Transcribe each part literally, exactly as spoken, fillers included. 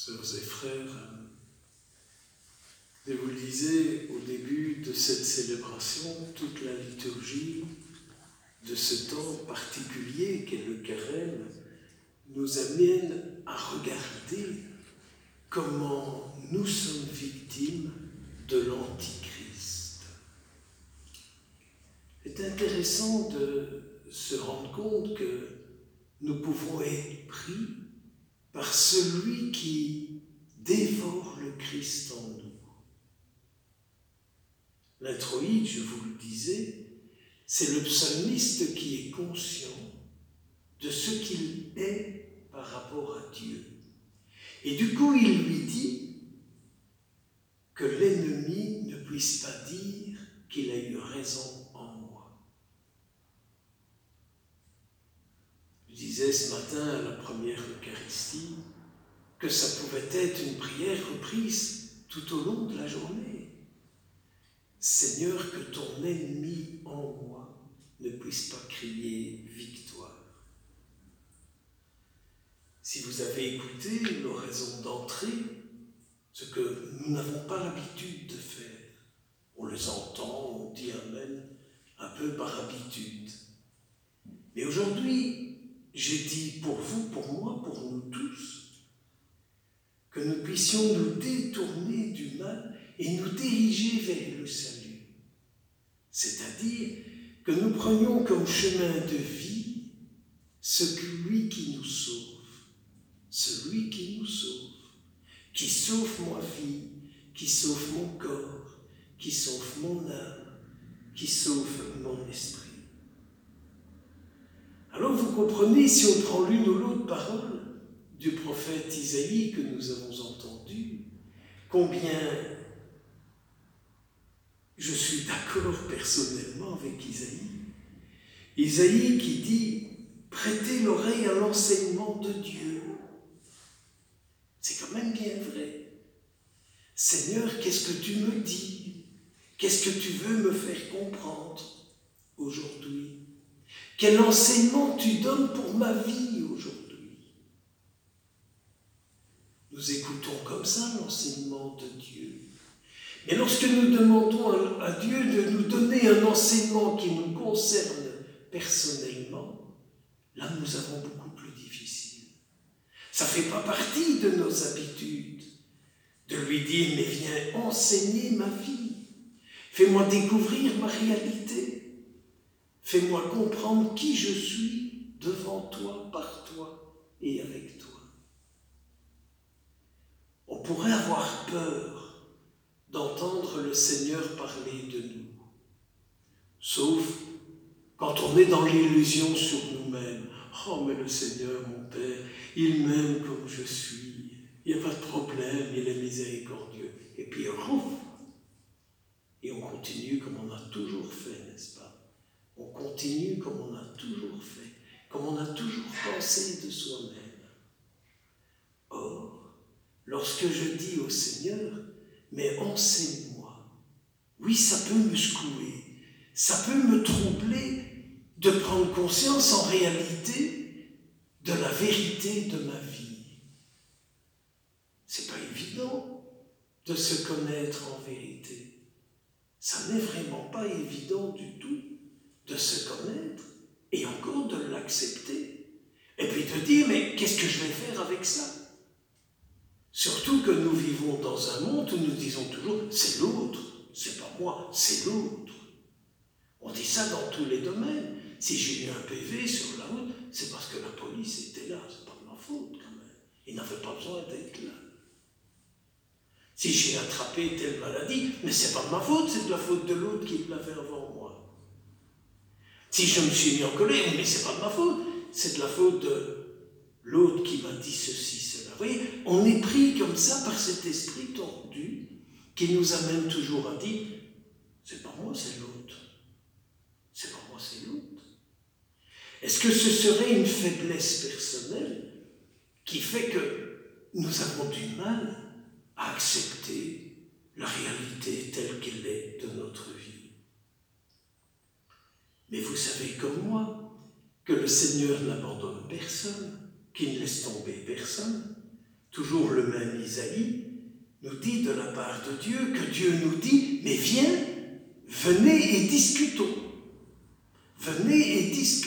Sœurs et frères, je vous le disais au début de cette célébration, toute la liturgie de ce temps particulier qu'est le carême nous amène à regarder comment nous sommes victimes de l'Antichrist. C'est intéressant de se rendre compte que nous pouvons être pris par celui qui dévore le Christ en nous. L'introïde, je vous le disais, c'est le psalmiste qui est conscient de ce qu'il est par rapport à Dieu. Et du coup, il lui dit que l'ennemi ne puisse pas dire qu'il a eu raison en moi. Je disais ce matin à la première Eucharistie que ça pouvait être une prière reprise tout au long de la journée. Seigneur, que ton ennemi en moi ne puisse pas crier victoire. Si vous avez écouté l'oraison d'entrée, ce que nous n'avons pas l'habitude de faire, on les entend, on dit Amen, un peu par habitude. Mais aujourd'hui, j'ai dit pour vous, pour moi, pour nous tous, que nous puissions nous détourner du mal et nous diriger vers le salut. C'est-à-dire que nous prenions comme chemin de vie celui qui nous sauve. Celui qui nous sauve, qui sauve ma vie, qui sauve mon corps, qui sauve mon âme, qui sauve mon esprit. Alors vous comprenez, si on prend l'une ou l'autre parole du prophète Isaïe que nous avons entendu, combien je suis d'accord personnellement avec Isaïe. Isaïe qui dit « Prêtez l'oreille à l'enseignement de Dieu ». C'est quand même bien vrai. Seigneur, qu'est-ce que tu me dis? Qu'est-ce que tu veux me faire comprendre aujourd'hui? Quel enseignement tu donnes pour ma vie aujourd'hui? Nous écoutons comme ça l'enseignement de Dieu. Mais lorsque nous demandons à Dieu de nous donner un enseignement qui nous concerne personnellement, là nous avons beaucoup plus difficile. Ça ne fait pas partie de nos habitudes de lui dire « Mais viens enseigner ma vie, fais-moi découvrir ma réalité, fais-moi comprendre qui je suis devant toi, par toi et avec toi. » On pourrait avoir peur d'entendre le Seigneur parler de nous, sauf quand on est dans l'illusion sur nous-mêmes. « Oh, mais le Seigneur, mon Père, il m'aime comme je suis. Il n'y a pas de problème, il est miséricordieux. » Et puis, ouf, et on continue comme on a toujours fait, n'est-ce pas? On continue comme on a toujours fait, comme on a toujours pensé de soi-même. Or, lorsque je dis au Seigneur, mais enseigne-moi, oui, ça peut me secouer, ça peut me troubler de prendre conscience en réalité de la vérité de ma vie. C'est pas évident de se connaître en vérité. Ça n'est vraiment pas évident du tout de se connaître et encore de l'accepter. Et puis de dire, mais qu'est-ce que je vais faire avec ça? Surtout que nous vivons dans un monde où nous disons toujours, c'est l'autre, c'est pas moi, c'est l'autre. On dit ça dans tous les domaines. Si j'ai eu un P V sur la route, c'est parce que la police était là, c'est pas de ma faute quand même. Il n'avait pas besoin d'être là. Si j'ai attrapé telle maladie, mais c'est pas de ma faute, c'est de la faute de l'autre qui l'avait avant moi. Si je me suis mis en colère, mais c'est pas de ma faute, c'est de la faute de l'autre qui m'a dit ceci, cela. Vous voyez, on est pris comme ça par cet esprit tordu qui nous amène toujours à dire, c'est pas moi, c'est l'autre. C'est pas moi, c'est l'autre. Est-ce que ce serait une faiblesse personnelle qui fait que nous avons du mal à accepter la réalité telle qu'elle est de notre vie? Mais vous savez comme moi que le Seigneur n'abandonne personne, qu'il ne laisse tomber personne. toujours le même Isaïe, nous dit de la part de Dieu que Dieu nous dit « Mais viens, venez et discutons. Venez et discutons. »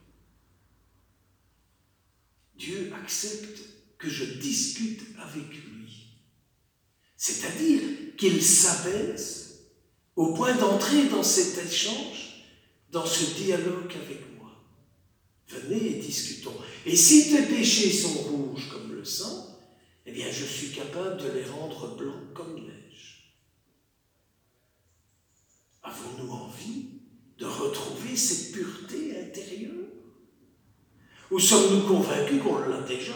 Dieu accepte que je discute avec lui. C'est-à-dire qu'il s'abaisse au point d'entrer dans cet échange, dans ce dialogue avec moi. Venez et discutons. Et si tes péchés sont rouges comme le sang, eh bien je suis capable de les rendre blancs comme neige. Avons-nous envie de retrouver cette pureté intérieure? Ou sommes-nous convaincus qu'on l'a déjà?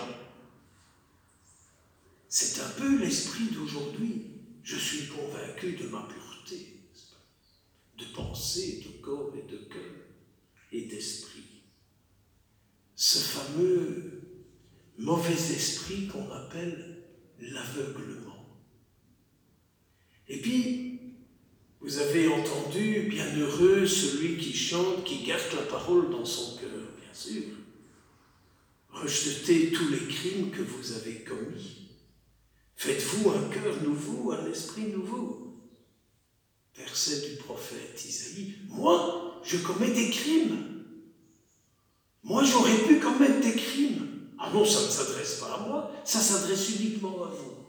C'est un peu l'esprit d'aujourd'hui. Je suis convaincu de ma pureté, de pensée, de corps et de cœur et d'esprit. Ce fameux mauvais esprit qu'on appelle l'aveuglement. Et puis, vous avez entendu, bienheureux celui qui chante, qui garde la parole dans son cœur, bien sûr. Rejetez tous les crimes que vous avez commis. Faites-vous un cœur nouveau, un esprit nouveau. Verset du prophète Isaïe. Moi, je commets des crimes. Moi, j'aurais pu commettre des crimes. Ah non, ça ne s'adresse pas à moi, ça s'adresse uniquement à vous.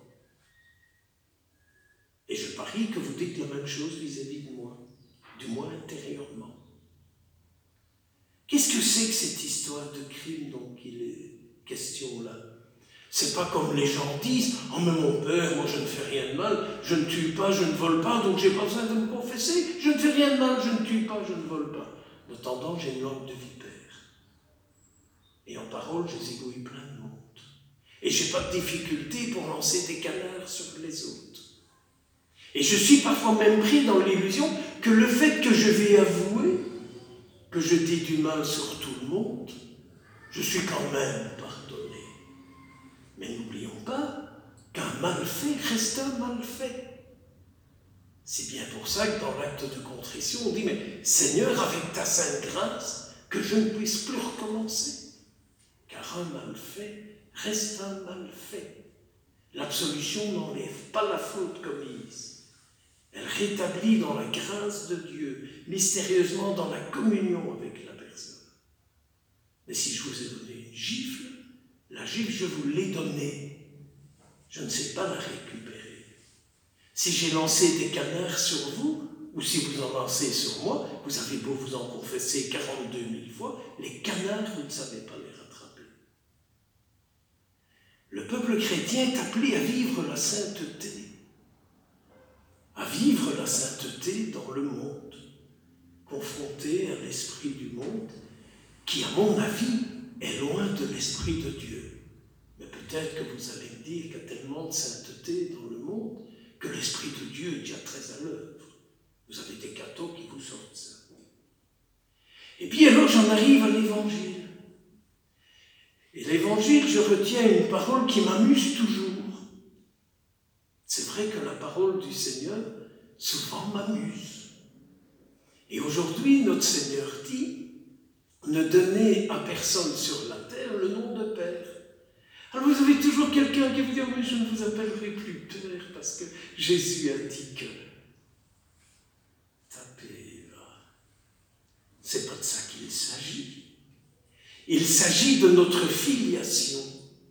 Et je parie que vous dites la même chose vis-à-vis de moi, du moins intérieurement. Qu'est-ce que c'est que cette histoire de crime dont il est question là? C'est pas comme les gens disent « Oh mais mon père, moi je ne fais rien de mal, je ne tue pas, je ne vole pas, donc j'ai pas besoin de me confesser, je ne fais rien de mal, je ne tue pas, je ne vole pas. » En attendant, j'ai une langue de vipère. Et en parole, je zigouille plein de monde. Et j'ai pas de difficulté pour lancer des canards sur les autres. Et je suis parfois même pris dans l'illusion que le fait que je vais avouer que je dis du mal sur tout le monde, je suis quand même pardonné. Mais n'oublions pas qu'un mal fait reste un mal fait. C'est bien pour ça que dans l'acte de contrition, on dit « Mais Seigneur, avec ta sainte grâce, que je ne puisse plus recommencer. » Car un mal fait reste un mal fait. L'absolution n'enlève pas la faute commise. Elle rétablit dans la grâce de Dieu, mystérieusement dans la communion avec la personne. Mais si je vous ai donné une gifle, la gifle, je vous l'ai donnée. Je ne sais pas la récupérer. Si j'ai lancé des canards sur vous, ou si vous en lancez sur moi, vous avez beau vous en confesser quarante-deux mille fois, les canards, vous ne savez pas les rattraper. Le peuple chrétien est appelé à vivre la sainteté. À vivre la sainteté dans le monde, confronté à l'esprit du monde, qui, à mon avis, est loin de l'esprit de Dieu. Mais peut-être que vous allez me dire qu'il y a tellement de sainteté dans le monde que l'esprit de Dieu est déjà très à l'œuvre. Vous avez des cathos qui vous sortent ça. Et puis alors j'en arrive à l'évangile. Et l'évangile, je retiens une parole qui m'amuse toujours. C'est vrai que la parole du Seigneur, souvent m'amuse. Et aujourd'hui, notre Seigneur dit, ne donnez à personne sur la terre le nom de Père. Alors vous avez toujours quelqu'un qui vous dit, mais je ne vous appellerai plus Père, parce que Jésus a dit que. Tapez là. C'est pas de ça qu'il s'agit. Il s'agit de notre filiation.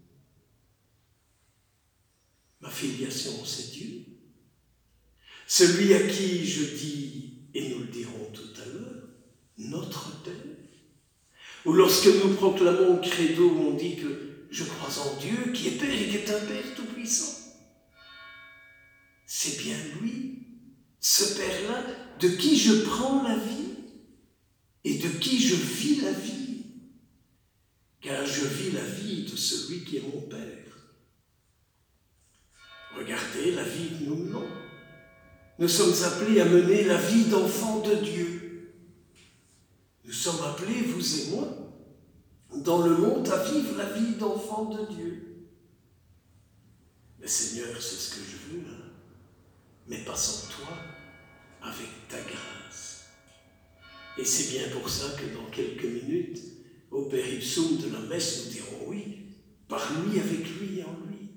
Ma filiation, c'est Dieu. Celui à qui je dis, et nous le dirons tout à l'heure, notre Père. Ou lorsque nous proclamons le credo, on dit que je crois en Dieu, qui est Père et qui est un Père tout-puissant. C'est bien lui, ce Père-là, de qui je prends la vie et de qui je vis la vie. Car je vis la vie de celui qui est mon Père. Regardez la vie que nous menons. Nous sommes appelés à mener la vie d'enfants de Dieu. Nous sommes appelés, vous et moi, dans le monde à vivre la vie d'enfants de Dieu. Mais Seigneur, c'est ce que je veux, hein, mais pas sans toi, avec ta grâce. Et c'est bien pour ça que dans quelques minutes, au péripsaume de la messe, nous dirons oui, par lui, avec lui et en lui.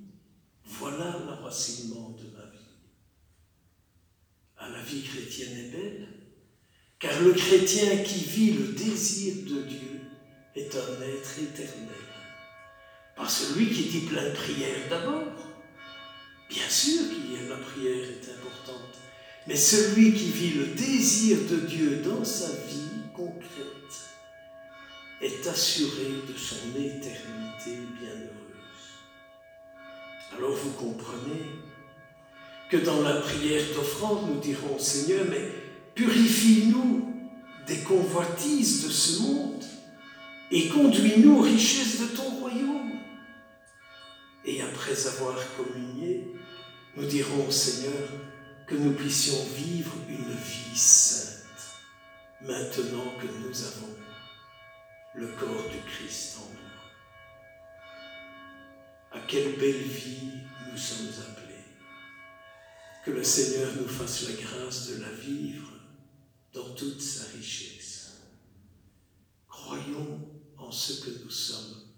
l'enracinement de ma vie. Ah, la vie chrétienne est belle, car le chrétien qui vit le désir de Dieu est un être éternel. Pas celui qui dit plein de prières d'abord. Bien sûr que la prière est importante, mais celui qui vit le désir de Dieu dans sa vie concrète est assuré de son éternité bienheureuse. Alors vous comprenez que dans la prière d'offrande, nous dirons, Seigneur, mais purifie-nous des convoitises de ce monde et conduis-nous aux richesses de ton royaume. Et après avoir communié, nous dirons au Seigneur que nous puissions vivre une vie sainte, maintenant que nous avons le corps du Christ en nous. À quelle belle vie nous sommes appelés. Que le Seigneur nous fasse la grâce de la vivre dans toute sa richesse. Croyons en ce que nous sommes